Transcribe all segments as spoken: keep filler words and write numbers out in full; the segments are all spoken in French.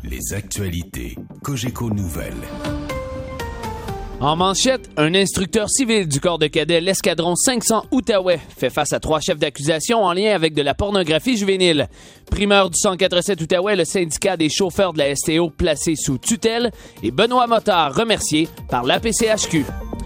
Les actualités Cogeco Nouvelles. En manchette, un instructeur civil du corps de cadets l'escadron cinq cents Outaouais fait face à trois chefs d'accusation en lien avec de la pornographie juvénile. Primeur du cent quatre-vingt-sept Outaouais, le syndicat des chauffeurs de la S T O placé sous tutelle et Benoît Motard remercié par l'A P C H Q.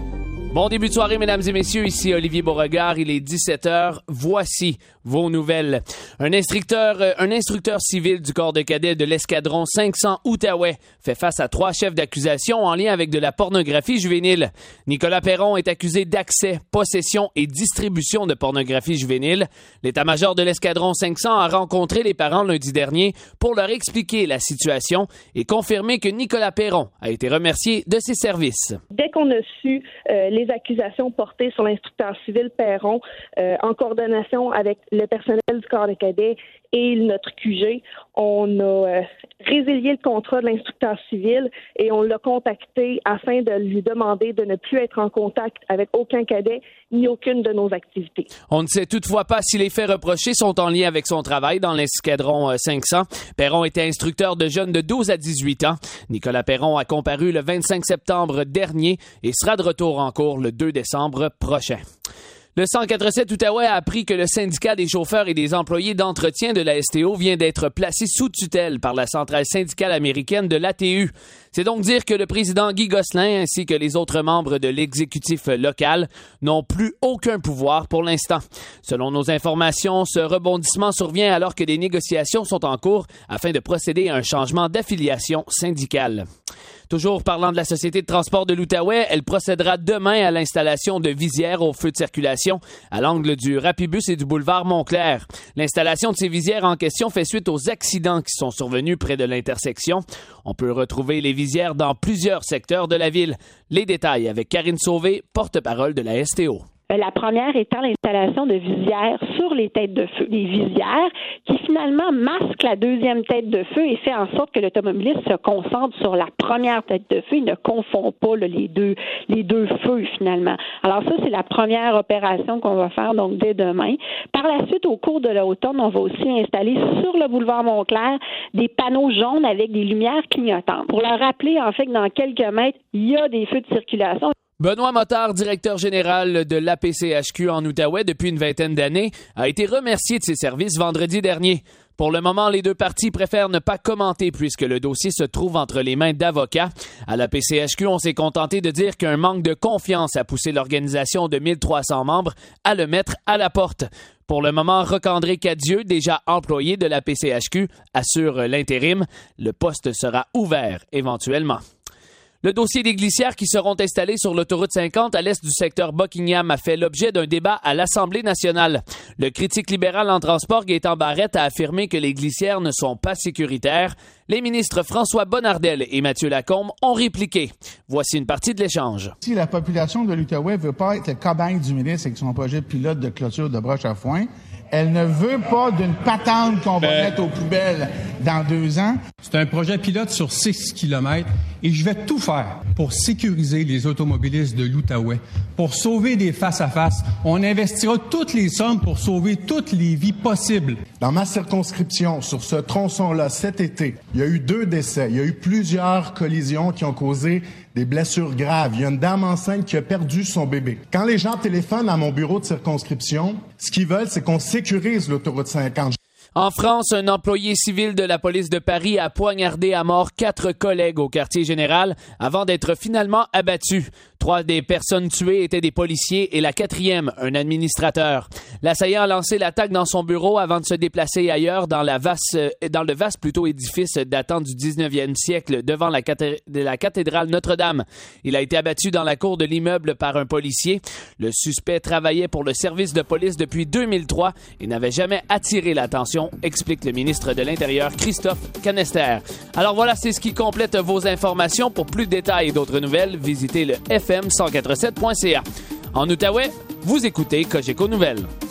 Bon début de soirée, mesdames et messieurs. Ici Olivier Beauregard. Il est dix-sept heures. Voici vos nouvelles. Un instructeur, euh, un instructeur civil du corps de cadets de l'escadron cinq cents Outaouais fait face à trois chefs d'accusation en lien avec de la pornographie juvénile. Nicolas Perron est accusé d'accès, possession et distribution de pornographie juvénile. L'état-major de l'escadron cinq cents a rencontré les parents lundi dernier pour leur expliquer la situation et confirmer que Nicolas Perron a été remercié de ses services. Dès qu'on a su euh, les accusations portées sur l'instructeur civil Perron euh, en coordination avec le personnel du corps de cadets et notre Q G, on a euh, résilié le contrat de l'instructeur civil et on l'a contacté afin de lui demander de ne plus être en contact avec aucun cadet ni aucune de nos activités. On ne sait toutefois pas si les faits reprochés sont en lien avec son travail dans l'escadron cinq cents. Perron était instructeur de jeunes de douze à dix-huit ans. Nicolas Perron a comparu le vingt-cinq septembre dernier et sera de retour en cours le deux décembre prochain. Le cent quatre-vingt-sept Outaouais a appris que le syndicat des chauffeurs et des employés d'entretien de la S T O vient d'être placé sous tutelle par la centrale syndicale américaine de l'A T U. C'est donc dire que le président Guy Gosselin ainsi que les autres membres de l'exécutif local n'ont plus aucun pouvoir pour l'instant. Selon nos informations, ce rebondissement survient alors que des négociations sont en cours afin de procéder à un changement d'affiliation syndicale. Toujours parlant de la Société de transport de l'Outaouais, elle procédera demain à l'installation de visières au feu de circulation à l'angle du Rapibus et du boulevard Montclair. L'installation de ces visières en question fait suite aux accidents qui sont survenus près de l'intersection. On peut retrouver les visières dans plusieurs secteurs de la ville. Les détails avec Karine Sauvé, porte-parole de la S T O. La première étant l'installation de visières sur les têtes de feu. Des visières qui finalement masquent la deuxième tête de feu et fait en sorte que l'automobiliste se concentre sur la première tête de feu. Il ne confond pas là, les deux les deux feux finalement. Alors ça, c'est la première opération qu'on va faire donc dès demain. Par la suite, au cours de l'automne, on va aussi installer sur le boulevard Montclair des panneaux jaunes avec des lumières clignotantes. Pour leur rappeler en fait que dans quelques mètres, il y a des feux de circulation. Benoît Motard, directeur général de l'A P C H Q en Outaouais depuis une vingtaine d'années, a été remercié de ses services vendredi dernier. Pour le moment, les deux parties préfèrent ne pas commenter puisque le dossier se trouve entre les mains d'avocats. À l'A P C H Q, on s'est contenté de dire qu'un manque de confiance a poussé l'organisation de mille trois cents membres à le mettre à la porte. Pour le moment, Roch-André Cadieux, déjà employé de l'A P C H Q, assure l'intérim. Le poste sera ouvert éventuellement. Le dossier des glissières qui seront installées sur l'autoroute cinquante à l'est du secteur Buckingham a fait l'objet d'un débat à l'Assemblée nationale. Le critique libéral en transport Gaétan Barrette a affirmé que les glissières ne sont pas sécuritaires. Les ministres François Bonnardel et Mathieu Lacombe ont répliqué. Voici une partie de l'échange. Si la population de l'Outaouais veut pas être le cobaye du ministre avec son projet pilote de clôture de broche à foin, elle ne veut pas d'une patente qu'on va ben, mettre aux poubelles dans deux ans. C'est un projet pilote sur six kilomètres et je vais tout faire pour sécuriser les automobilistes de l'Outaouais, pour sauver des face-à-face. On investira toutes les sommes pour sauver toutes les vies possibles. Dans ma circonscription, sur ce tronçon-là, cet été, il y a eu deux décès. Il y a eu plusieurs collisions qui ont causé des blessures graves. Il y a une dame enceinte qui a perdu son bébé. Quand les gens téléphonent à mon bureau de circonscription, ce qu'ils veulent, c'est qu'on sécurise l'autoroute cinquante. En France, un employé civil de la police de Paris a poignardé à mort quatre collègues au quartier général avant d'être finalement abattu. Trois des personnes tuées étaient des policiers et la quatrième, un administrateur. L'assaillant a lancé l'attaque dans son bureau avant de se déplacer ailleurs dans, la vaste, dans le vaste plutôt édifice datant du dix-neuvième siècle devant la, cathé- de la cathédrale Notre-Dame. Il a été abattu dans la cour de l'immeuble par un policier. Le suspect travaillait pour le service de police depuis deux mille trois et n'avait jamais attiré l'attention, explique le ministre de l'Intérieur Christophe Canester. Alors voilà, c'est ce qui complète vos informations. Pour plus de détails et d'autres nouvelles, visitez le f m cent quatre-vingt-sept point c a. En Outaouais, vous écoutez Cogeco Nouvelles.